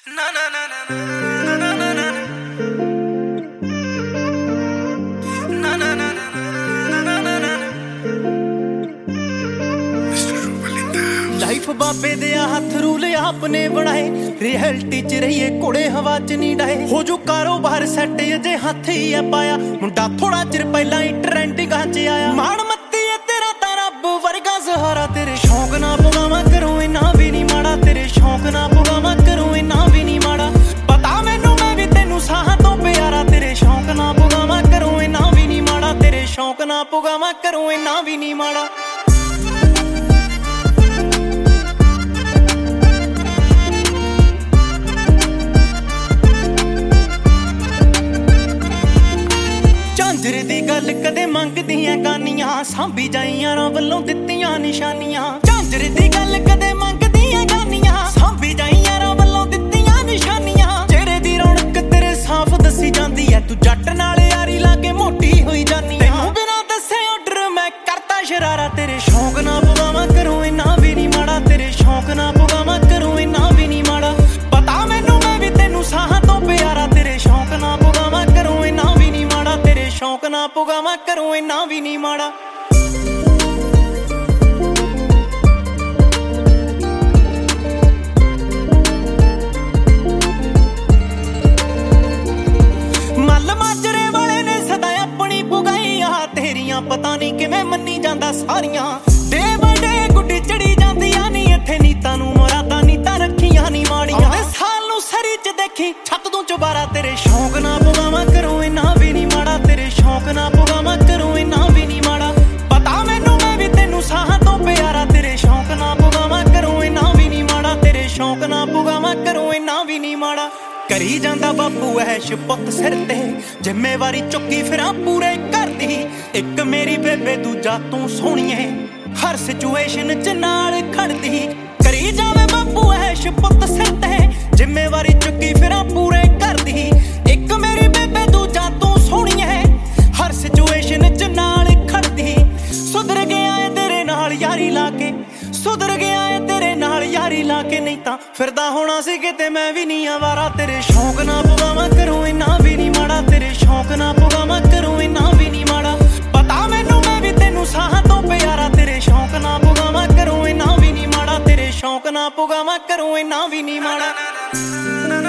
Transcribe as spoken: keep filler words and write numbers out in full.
Na na na na na na na na na na na life ਬਾਬੇ ਦੇ ਹੱਥ rule ਆਪਨੇ ਬਣਾਏ ਰਿਐਲਿਟੀ ਚ ਰਹੀਏ ਕੁੜੇ ਹਵਾ ਚ ਨਹੀਂ ਡਾਏ ਹੋ ਜੋ ਕਾਰੋਬਾਰ ਸੈੱਟ ਅਜੇ ਹੱਥ ਹੀ ਆ ਪਾਇਆ ਮੁੰਡਾ ਥੋੜਾ ਚਿਰ ਪਹਿਲਾਂ ਹੀ ਟ੍ਰੈਂਡਿੰਗਾਂ ਚ ਆਇਆ ਮਾਣ ਮੱਤੀ ਏ ਤੇਰਾ ਤਾਂ ਰੱਬ ਵਰਗਾ ਸਹਾਰਾ ਤੇਰੇ ਸ਼ੌਂਕ ਨਾ ਪੁਗਾਵਾਂ ਕਰੂੰ ਇੰਨਾ ਵੀ ਨਹੀਂ ਮਾੜਾ ਤੇਰੇ ਸ਼ੌਂਕ ਨਾ ਪੁਗਾਵਾਂ ਕਰੂੰ ਇੰਨਾ ਵੀ ਨਹੀਂ ਮਾੜਾ ਪਤਾ ਮੈਨੂੰ ਮੈਂ ਵੀ ਤੈਨੂੰ ਸਾਹਾਂ ਤੋਂ ਪਿਆਰਾ ਤੇਰੇ ਸ਼ੌਂਕ ਨਾ ਪੁਗਾਵਾਂ ਕਰੂੰ ਇੰਨਾ ਵੀ ਨਹੀਂ ਮਾੜਾ ਤੇਰੇ ਸ਼ੌਂਕ ਨਾ ਪੁਗਾਵਾਂ ਕਰੂੰ ਇੰਨਾ ਵੀ ਨਹੀਂ ਮਾੜਾ ਝਾਂਜਰ ਦੀ ਗੱਲ ਕਦੇ ਮੰਗਦੀਆਂ ਗਾਨੀਆਂ ਸਾਂਭੀ ਜਾਈ ਯਾਰਾਂ ਵੱਲੋਂ ਦਿੱਤੀਆਂ ਨਿਸ਼ਾਨੀਆਂ ਝਾਂਜਰ ਦੀ ਗੱਲ ਕਦੇ ਮੰਗਦੀਆਂ ਗਾਨੀਆਂ ਸਾਂਭੀ ਜਾਈ ਯਾਰਾਂ ਵੱਲੋਂ ਦਿੱਤੀਆਂ ਨਿਸ਼ਾਨੀਆਂ ਚਿਹਰੇ ਦੀ ਰੌਣਕ ਤੇਰੇ ਸਾਫ਼ ਦੱਸੀ ਜਾਂਦੀ ਐ ਤੂੰ ਜੱਟ ਨਾਲ ਯਾਰੀ ਲਾ ਕੇ ਮੋਟੀ ਹੋਈ ਜਾਨੀ ਤੈਨੂੰ ਬਿਨਾਂ ਦੱਸੇ ਆਰਡਰ ਮੈਂ ਕਰਤਾ ਸ਼ਰਾਰਾ ਤੇਰੇ ਸ਼ੌਂਕ ਨਾ ਪੁਗਾਵਾਂ ਕਰੂੰ ਇੰਨਾ ਵੀ ਨਹੀਂ ਮਾੜਾ ਤੇਰੇ ਸ਼ੌਂਕ ਨਾ ਪੁਗਾਵਾਂ ਕਰੂੰ ਇੰਨਾ ਵੀ ਨਹੀਂ ਮਾੜਾ ਪਤਾ ਮੈਨੂੰ ਮੈਂ ਵੀ ਤੈਨੂੰ ਸਾਹਾਂ ਤੋਂ ਪਿਆਰਾ ਤੇਰੇ ਸ਼ੌਂਕ ਨਾ ਪੁਗਾਵਾਂ ਕਰੂੰ ਇੰਨਾ ਵੀ ਨਹੀਂ ਮਾੜਾ ਤੇਰੇ ਸ਼ੌਂਕ ਨਾ ਪੁਗਾਵਾਂ ਕਰੂੰ ਇੰਨਾ ਵੀ ਨਹੀਂ ਮਾੜਾ ਮੱਲ ਮਾਜਰੇ ਵਾਲੇ ਨੇ ਸਦਾ ਆਪਣੀ ਪੁਗਾਈਆਂ ਤੇਰੀਆਂ ਪਤਾ ਨਹੀਂ ਕਿਵੇਂ ਮੰਨੀ ਜਾਂਦਾ ਸਾਰੀਆਂ ਡੇ ਬਾਏ ਡੇ ਗੁੱਡੀ ਚੜੀ ਜਾਂਦੀਆਂ ਨੀ ਇੱਥੇ ਨੀਤਾਂ ਨੂੰ ਮੁਰਾਦਾਂ ਨੀਤਾਂ ਰੱਖੀਆਂ ਨੀ ਮਾੜੀਆਂ ਸਾਲ ਨੂੰ ਸਰੀ ਚ ਦੇਖੀ ਛੱਤ ਤੋਂ ਚੁਬਾਰਾ ਤੇਰੇ ਸ਼ੌਂਕ ਨਾ ਪੁਗਾਵਾਂ ਕਰੂੰ ਇੰਨਾ ਵੀ ਨਹੀਂ ਮਾੜਾ ਤੇਰੇ ਸ਼ੌਂਕ ਨਾ ਪੁਗਾਵਾਂ ਕਰੂੰ ਇੰਨਾ ਵੀ ਨਹੀਂ ਮਾੜਾ ਪਤਾ ਮੈਨੂੰ ਮੈਂ ਵੀ ਤੈਨੂੰ ਸਾਹਾਂ ਤੋਂ ਪਿਆਰਾ ਤੇਰੇ ਸ਼ੌਂਕ ਨਾ ਪੁਗਾਵਾਂ ਕਰੂੰ ਇੰਨਾ ਵੀ ਨਹੀਂ ਮਾੜਾ ਤੇਰੇ ਸ਼ੌਂਕ ਨਾ ਪੁਗਾਵਾਂ ਕਰੂੰ ਇੰਨਾ ਵੀ ਨਹੀਂ ਮਾੜਾ ਕਰੀ ਜਾਂਦਾ ਬਾਪੂ ਐਸ਼ ਪੁੱਤ ਸਿਰ ਤੇ ਜ਼ਿੰਮੇਵਾਰੀ ਚੁੱਕੀ ਫਿਰਾਂ ਪੂਰੇ ਕਰਦੀ ਇੱਕ ਮੇਰੀ ਬੇਬੇ ਦੂਜਾ ਤੂੰ ਸੋਹਣੀਏ ਹਰ ਸਿਚੁਏਸ਼ਨ ਚ ਨਾਲ ਖੜਦੀ ਕਰੀ ਜਾਵੇ ਬਾਪੂ ਐਸ਼ ਪੁੱਤ ਸਿਰ ਤੇ ਜ਼ਿੰਮੇਵਾਰੀ ਚੁੱਕੀ ਫਿਰਾਂ ਪੂਰੇ ਕਰਦੀ ਇੱਕ ਮੇਰੀ ਬੇਬੇ ਦੂਜਾ ਤੂੰ ਸੋਹਣੀਏ ਹਰ ਸਿਚੁਏਸ਼ਨ ਚ ਨਾਲ ਖੜਦੀ ਸੁਧਰ ਗਿਆ ਏ ਤੇਰੇ ਨਾਲ ਯਾਰੀ ਲਾ ਕੇ ਸੁਧਰ ਗਿਆ ਏ ਤੇਰੇ ਨਾਲ ਯਾਰੀ ਲਾ ਕੇ ਨਹੀਂ ਤਾਂ ਫਿਰਦਾ ਹੋਣਾ ਸੀ ਕਿਤੇ ਮੈਂ ਵੀ ਨਹੀਂ ਆਵਾਰਾ ਤੇਰੇ ਸ਼ੌਂਕ ਨਾ ਪੁਗਾਵਾਂ ਕਰੂੰ ਇੰਨਾ ਵੀ ਨਹੀਂ ਮਾੜਾ ਤੇਰੇ ਸ਼ੌਂਕ ਨਾ ਪੁਗਾਵਾਂ ਕਰੂੰ ਇੰਨਾ ਵੀ ਨਹੀਂ ਮਾੜਾ ਪਤਾ ਮੈਨੂੰ ਮੈਂ ਵੀ ਤੈਨੂੰ ਸਾਹਾਂ ਤੋਂ ਪਿਆਰਾ ਤੇਰੇ ਸ਼ੌਂਕ ਨਾ ਪੁਗਾਵਾਂ ਕਰੂੰ ਇੰਨਾ ਵੀ ਨਹੀਂ ਮਾੜਾ ਤੇਰੇ ਸ਼ੌਂਕ ਨਾ ਪੁਗਾਵਾਂ ਕਰੂੰ ਇੰਨਾ ਵੀ ਨਹੀਂ ਮਾੜਾ